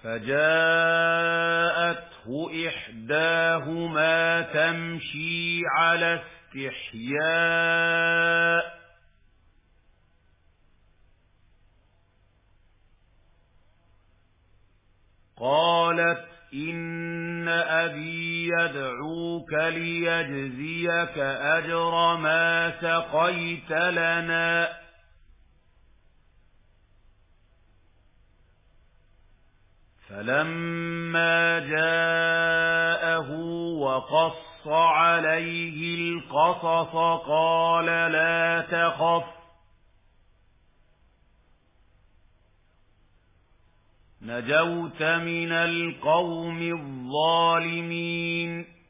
فجاءته إحداهما تمشي على استحياء قالت إن أبي يدعوك ليجزيك أجر ما سقيت لنا فلما جاءه وقص عليه القصص قال لا تخف نجوت من القوم الظالمين